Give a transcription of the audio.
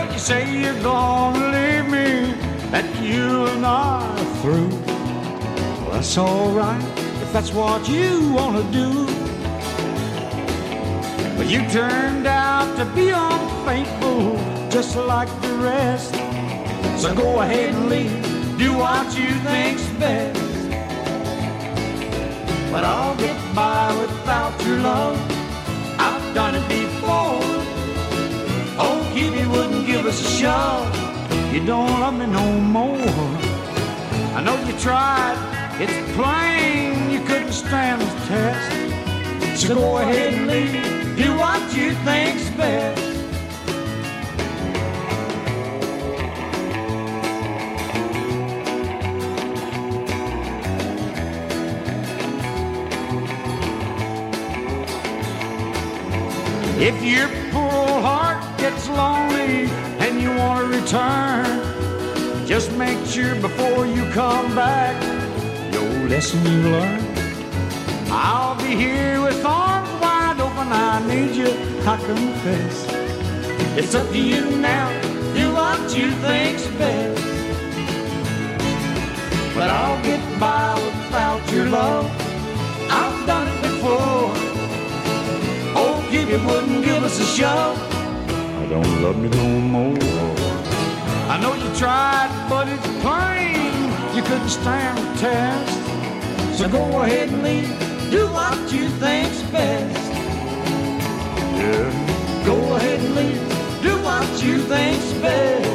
Well, you say you're gonna leave me, that you and I are through. Well, that's alright if that's what you wanna do. But you turned out to be unfaithful, just like the rest. So go ahead and leave, do what you think's best. But I'll get by without your love, I've done it before. Oh, Kitty wouldn't give us a shove, you don't love me no more. I know you tried, it's plain you couldn't stand the test. So go ahead and leave, do what you think's best. If your poor old heart gets lonely and you want to return, just make sure before you come back, your lesson you learned. I'll be here with arms wide open, I need you, I confess. It's up to you now, do what you think's best. But I'll get by without your love, I've done it before. Oh, Kitty wouldn't give us a shove, I don't love me no more. I know you tried, but it's plain you couldn't stand the test. So go ahead and leave, do what you think's best. Yeah. Go ahead and leave, do what you think's best.